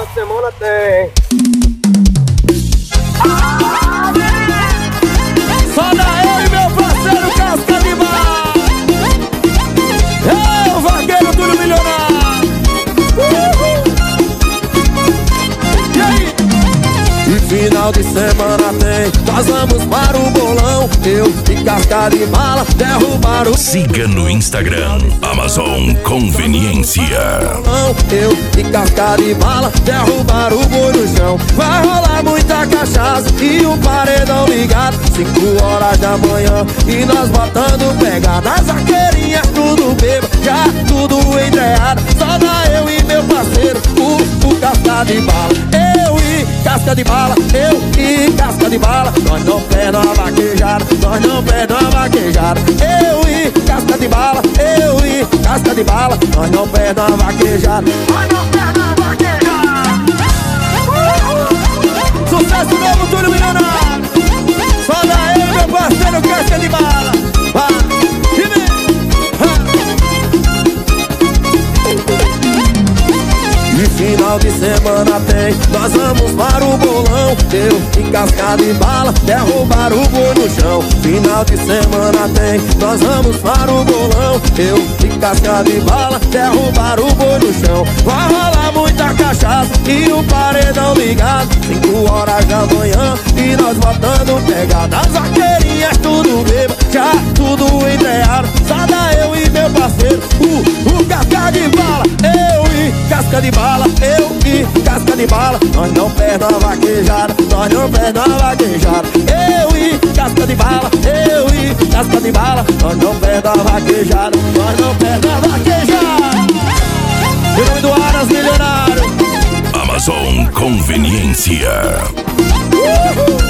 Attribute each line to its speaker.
Speaker 1: de semana tem.
Speaker 2: Só dá eu e meu parceiro Casca de Bala. É o vaqueiro tudo milionário. E aí? E final de semana tem, nós vamos para o bolão. Eu e Casca de Bala derrubar o...
Speaker 3: Siga no Instagram, Amazon Conveniência.
Speaker 2: Eu e Casca de Bala derrubar o boi no chão. Vai rolar muita cachaça e um paredão ligado, 5 horas da manhã e nós botando pegada. As vaqueirinhas tudo bêbado, já tudo entreado. Só dá eu e meu parceiro, o Casca de Bala. Eu e Casca de Bala, eu e Casca de Bala. Nós não perdemos a vaquejada, nós não perdemos a vaquejada. Eu e Casca de Bala, eu e Casca de Bala. Nós não perdemos a vaquejada, nós não perdemos a vaquejada. Sucesso novo, tudo milionário. Só dá eu e meu parceiro Casca de Bala. Vai, e vem. E final de semana tem, nós vamos para o bolão. Eu e Casca de Bala derrubar o boi no chão. Final de semana tem, nós vamos para o bolão. Eu e Casca de Bala derrubar o boi no chão. Vai rolar muita cachaça e o paredão ligado, 5 horas da manhã e nós botando pegada. As vaqueirinhas tudo bêbado, já tudo entreado. Só dá eu e meu parceiro, o Casca de Bala. Eu e Casca de Bala, eu e Casca de Bala. Nós não perdemos a vaquejada, nós não perdemos a vaquejada. Eu e Casca de Bala, eu e Casca de Bala. Nós não perdemos a vaquejada, nós não perdemos a vaquejada. Em nome do Aras Milionário,
Speaker 3: Amazon Conveniência.
Speaker 2: Uhul.